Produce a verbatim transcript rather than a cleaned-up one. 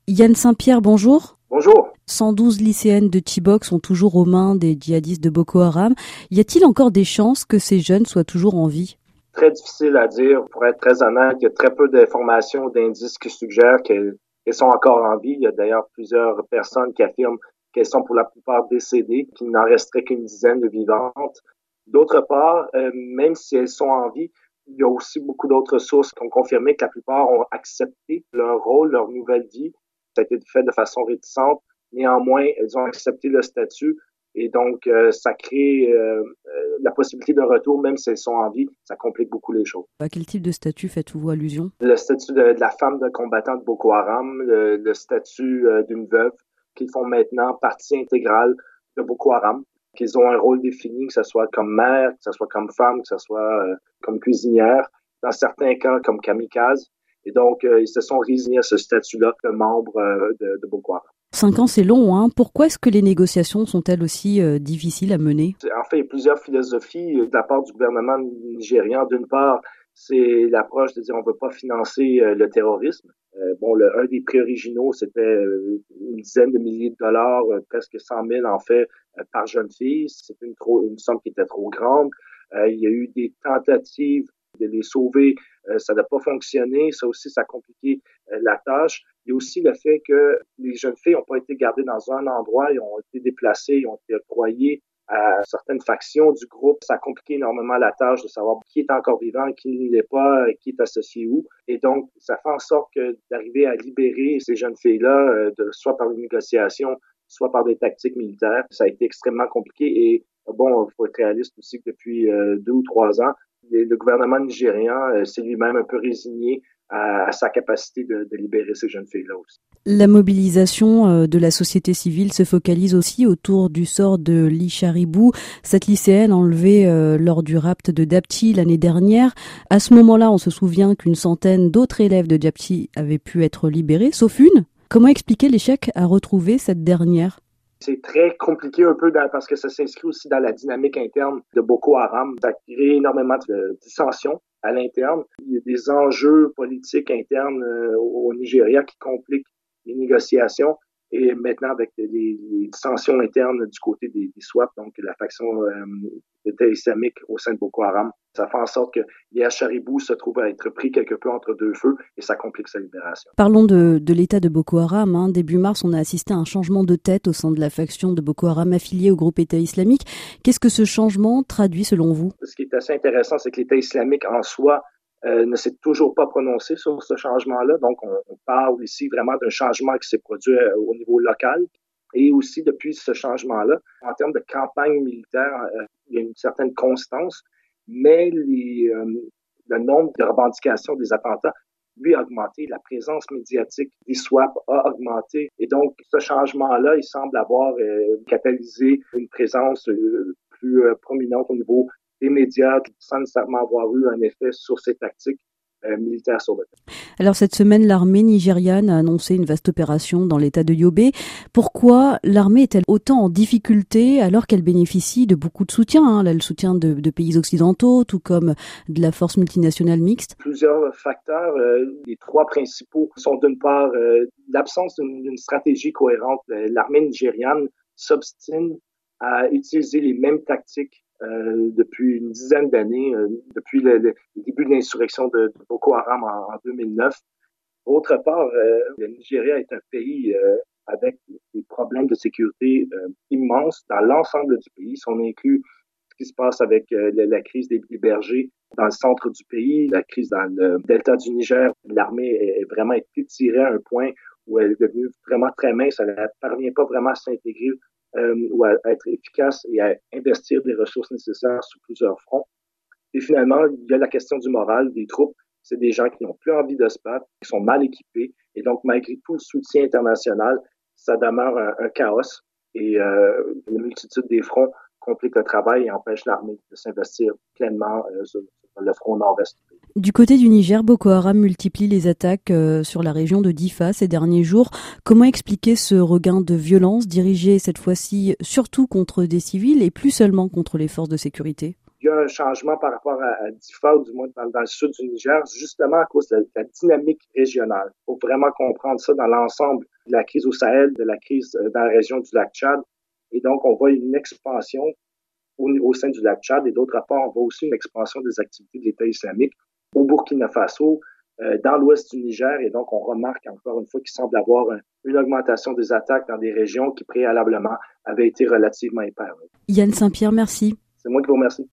Yann Saint-Pierre, bonjour. Bonjour. cent douze lycéennes de Chibok sont toujours aux mains des djihadistes de Boko Haram. Y a-t-il encore des chances que ces jeunes soient toujours en vie? Très difficile à dire. Pour être très honnête, il y a très peu d'informations, d'indices qui suggèrent qu'elles, qu'elles sont encore en vie. Il y a d'ailleurs plusieurs personnes qui affirment qu'elles sont pour la plupart décédées, qu'il n'en resterait qu'une dizaine de vivantes. D'autre part, euh, même si elles sont en vie, il y a aussi beaucoup d'autres sources qui ont confirmé que la plupart ont accepté leur rôle, leur nouvelle vie. Ça a été fait de façon réticente. Néanmoins, elles ont accepté le statut et donc euh, ça crée euh, la possibilité d'un retour, même si elles sont en vie. Ça complique beaucoup les choses. À quel type de statut faites-vous allusion? Le statut de, de la femme de combattant de Boko Haram, le, le statut euh, d'une veuve, qu'ils font maintenant partie intégrale de Boko Haram, qu'ils ont un rôle défini, que ce soit comme mère, que ce soit comme femme, que ce soit euh, comme cuisinière, dans certains cas comme kamikaze. Et donc, euh, ils se sont résignés à ce statut-là de membre euh, de, de Boko Haram. Cinq ans, c'est long, hein. Pourquoi est-ce que les négociations sont-elles aussi euh, difficiles à mener? En fait, il y a plusieurs philosophies de la part du gouvernement nigérian. D'une part, c'est l'approche de dire on ne veut pas financer euh, le terrorisme. Euh, bon, le, un des prix originaux, c'était euh, une dizaine de milliers de dollars, euh, presque cent mille en fait, euh, par jeune fille. C'était une, trop, une somme qui était trop grande. Euh, il y a eu des tentatives de les sauver. Euh, ça n'a pas fonctionné. Ça aussi, ça a compliqué euh, la tâche. Il y a aussi le fait que les jeunes filles n'ont pas été gardées dans un endroit, ils ont été déplacées, ils ont été octroyées à certaines factions du groupe. Ça a compliqué énormément la tâche de savoir qui est encore vivant, qui ne l'est pas, qui est associé où. Et donc, ça fait en sorte que d'arriver à libérer ces jeunes filles-là, de, soit par des négociations, soit par des tactiques militaires, ça a été extrêmement compliqué. Et bon, il faut être réaliste aussi que depuis euh, deux ou trois ans, le gouvernement nigérian euh, s'est lui-même un peu résigné à, à sa capacité de, de libérer ces jeunes filles-là aussi. La mobilisation de la société civile se focalise aussi autour du sort de Lee Charibou, cette lycéenne enlevée euh, lors du rapt de Dapchi l'année dernière. À ce moment-là, on se souvient qu'une centaine d'autres élèves de Dapchi avaient pu être libérés, sauf une. Comment expliquer l'échec à retrouver cette dernière? C'est très compliqué un peu dans, parce que ça s'inscrit aussi dans la dynamique interne de Boko Haram. Ça crée énormément de dissensions à l'interne. Il y a des enjeux politiques internes euh, au Nigeria qui compliquent les négociations. Et maintenant, avec les, les dissensions internes du côté des, des SWAP, donc la faction euh, d'État islamique au sein de Boko Haram, ça fait en sorte que Lee Charibou se trouve à être pris quelque peu entre deux feux et ça complique sa libération. Parlons de, de l'état de Boko Haram. Hein. Début mars, on a assisté à un changement de tête au sein de la faction de Boko Haram affiliée au groupe État islamique. Qu'est-ce que ce changement traduit selon vous? Ce qui est assez intéressant, c'est que l'État islamique en soi Euh, ne s'est toujours pas prononcé sur ce changement-là. Donc, on, on parle ici vraiment d'un changement qui s'est produit euh, au niveau local. Et aussi, depuis ce changement-là, en termes de campagne militaire, euh, il y a une certaine constance, mais les, euh, le nombre de revendications des attentats, lui, a augmenté. La présence médiatique des SWAP a augmenté. Et donc, ce changement-là, il semble avoir euh, catalysé une présence euh, plus euh, prominente au niveau des médias sans nécessairement avoir eu un effet sur ces tactiques euh, militaires sur le terrain. Alors cette semaine, l'armée nigériane a annoncé une vaste opération dans l'état de Yobe. Pourquoi l'armée est-elle autant en difficulté alors qu'elle bénéficie de beaucoup de soutien, hein, le soutien de, de pays occidentaux, tout comme de la force multinationale mixte? Plusieurs facteurs. Euh, les trois principaux sont d'une part euh, l'absence d'une, d'une stratégie cohérente. L'armée nigériane s'obstine à utiliser les mêmes tactiques Euh, depuis une dizaine d'années, euh, depuis le, le, le début de l'insurrection de, de Boko Haram en, en deux mille neuf. Autre part, euh, le Nigeria est un pays euh, avec des problèmes de sécurité euh, immenses dans l'ensemble du pays. Si on inclut ce qui se passe avec euh, la, la crise des, des bergers dans le centre du pays, la crise dans le delta du Niger, l'armée est, est vraiment étirée à un point où elle est devenue vraiment très mince. Elle ne parvient pas vraiment à s'intégrer Euh, ou à, à être efficace et à investir des ressources nécessaires sur plusieurs fronts. Et finalement, il y a la question du moral des troupes. C'est des gens qui n'ont plus envie de se battre, qui sont mal équipés. Et donc, malgré tout le soutien international, ça demeure un, un chaos. Et euh, la multitude des fronts complique le travail et empêche l'armée de s'investir pleinement euh, sur, sur le front nord-est. Du côté du Niger, Boko Haram multiplie les attaques euh, sur la région de Difa ces derniers jours. Comment expliquer ce regain de violence dirigé cette fois-ci surtout contre des civils et plus seulement contre les forces de sécurité? Il y a un changement par rapport à, à Difa, ou du moins dans, dans le sud du Niger, justement à cause de la, de la dynamique régionale. Il faut vraiment comprendre ça dans l'ensemble de la crise au Sahel, de la crise dans la région du lac Tchad. Et donc, on voit une expansion au, au sein du lac Tchad. Et d'autre part, on voit aussi une expansion des activités de l'État islamique au Burkina Faso, euh, dans l'ouest du Niger. Et donc, on remarque encore une fois qu'il semble avoir un, une augmentation des attaques dans des régions qui préalablement avaient été relativement épargnées. Yann Saint-Pierre, merci. C'est moi qui vous remercie.